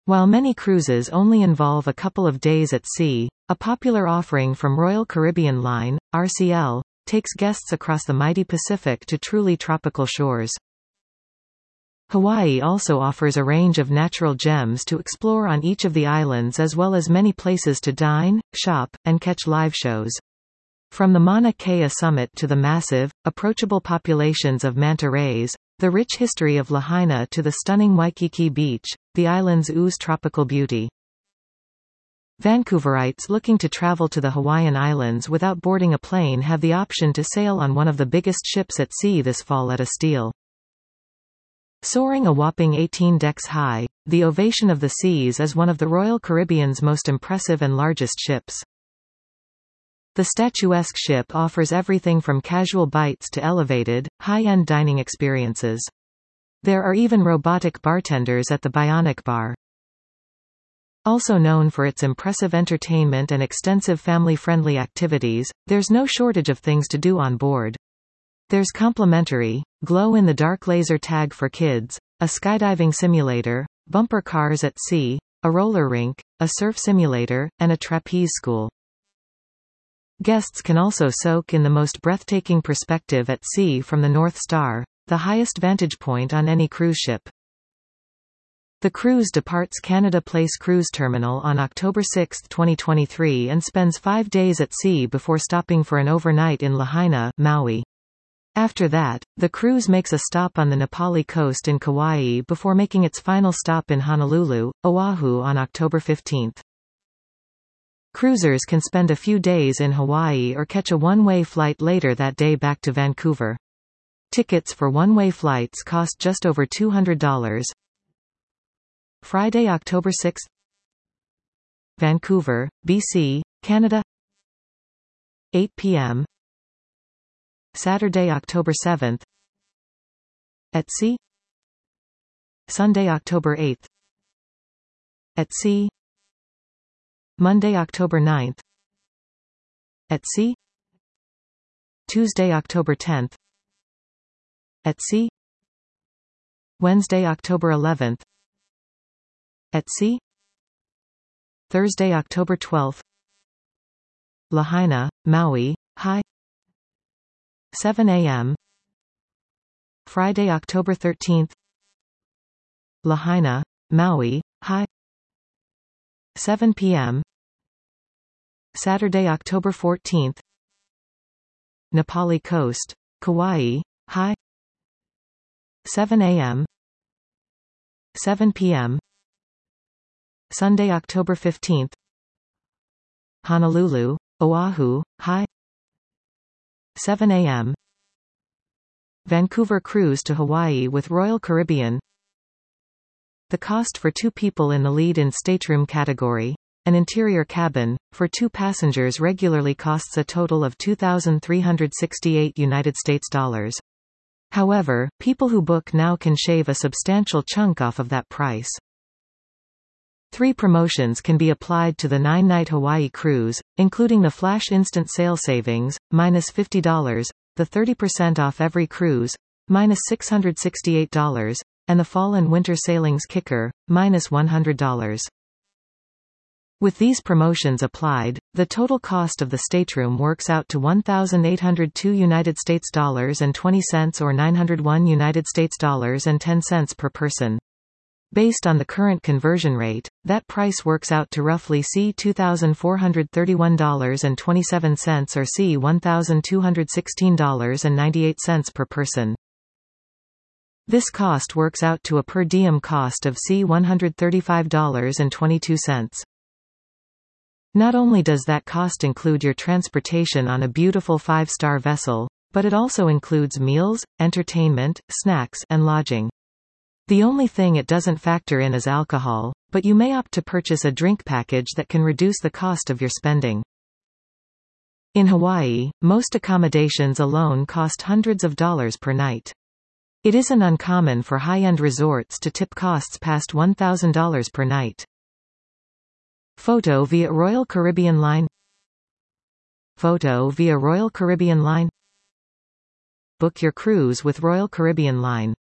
While many cruises only involve a couple of days at sea, a popular offering from Royal Caribbean Line, RCL, takes guests across the mighty Pacific to truly tropical shores. Hawaii also offers a range of natural gems to explore on each of the islands, as well as many places to dine, shop, and catch live shows. From the Mauna Kea summit to the massive, approachable populations of manta rays, the rich history of Lahaina to the stunning Waikiki Beach, the islands ooze tropical beauty. Vancouverites looking to travel to the Hawaiian Islands without boarding a plane have the option to sail on one of the biggest ships at sea this fall at a Steel. Soaring a whopping 18 decks high, the Ovation of the Seas is one of the Royal Caribbean's most impressive and largest ships. The statuesque ship offers everything from casual bites to elevated, high-end dining experiences. There are even robotic bartenders at the Bionic Bar. Also known for its impressive entertainment and extensive family-friendly activities, there's no shortage of things to do on board. There's complimentary, glow-in-the-dark laser tag for kids, a skydiving simulator, bumper cars at sea, a roller rink, a surf simulator, and a trapeze school. Guests can also soak in the most breathtaking perspective at sea from the North Star, the highest vantage point on any cruise ship. The cruise departs Canada Place Cruise Terminal on October 6, 2023 and spends 5 days at sea before stopping for an overnight in Lahaina, Maui. After that, the cruise makes a stop on the Na Pali coast in Kauai before making its final stop in Honolulu, Oahu on October 15. Cruisers can spend a few days in Hawaii or catch a one-way flight later that day back to Vancouver. Tickets for one-way flights cost just over $200. Friday, October 6. Vancouver, BC, Canada. 8 p.m. Saturday, October 7. At sea. Sunday, October 8. At sea. Monday, October 9. At sea. Tuesday, October 10. At sea. Wednesday, October 11. At sea. Thursday, October 12. Lahaina, Maui, high. 7 a.m. Friday, October 13. Lahaina, Maui, high. 7 p.m. Saturday, October 14. Na Pali Coast, Kauai, high. 7 a.m. 7 p.m. Sunday, October 15. Honolulu, Oahu, high. 7 a.m. Vancouver cruise to Hawaii with Royal Caribbean. The cost for 2 people in the lead-in stateroom category, an interior cabin, for 2 passengers regularly costs a total of $2,368 United States dollars. However, people who book now can shave a substantial chunk off of that price. 3 promotions can be applied to the 9-night Hawaii cruise, including the Flash Instant Sale Savings, -$50, the 30% off every cruise, -$668, and the Fall and Winter Sailings Kicker, -$100. With these promotions applied, the total cost of the stateroom works out to $1,802 United States dollars and 20 cents or $901 United States dollars and 10 cents per person. Based on the current conversion rate, that price works out to roughly $2,431.27 or $1,216.98 per person. This cost works out to a per diem cost of $135.22. Not only does that cost include your transportation on a beautiful 5-star vessel, but it also includes meals, entertainment, snacks, and lodging. The only thing it doesn't factor in is alcohol, but you may opt to purchase a drink package that can reduce the cost of your spending. In Hawaii, most accommodations alone cost hundreds of dollars per night. It isn't uncommon for high-end resorts to tip costs past $1,000 per night. Photo via Royal Caribbean Line. Photo via Royal Caribbean Line. Book your cruise with Royal Caribbean Line.